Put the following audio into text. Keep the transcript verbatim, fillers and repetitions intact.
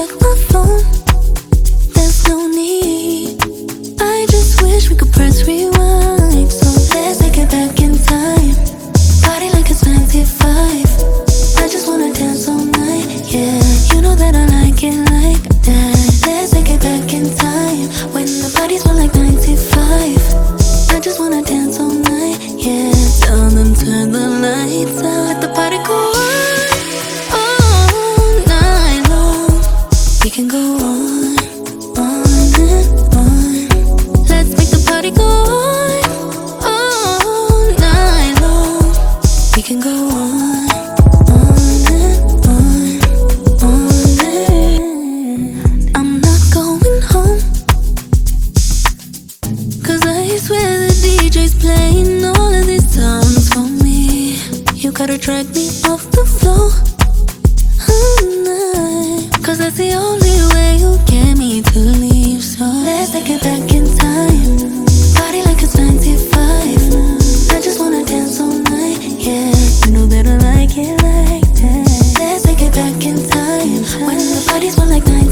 check my phone. There's no need. I just wish we could press rewind. So let's take it back in time. Party like it's ninety-five. I just wanna dance all night, yeah. You know that I like it like that. Let's take it back in time, when the parties were like ninety-five. I just wanna dance all night, yeah. Tell them turn the lights out, let the party go on all night long. We can go on, on and on. Let's make the party go on all night long. We can go on, on and on, on and I'm not going home, 'cause I swear the D J's playing all of these songs for me. You gotta drag me off the floor all night, 'cause that's the only way you get me to leave. So let's take it back in time. Party like it's ninety-five. I just wanna dance all night, yeah. You know that I like it like that. Let's take it back in time, when the parties were like ninety-five.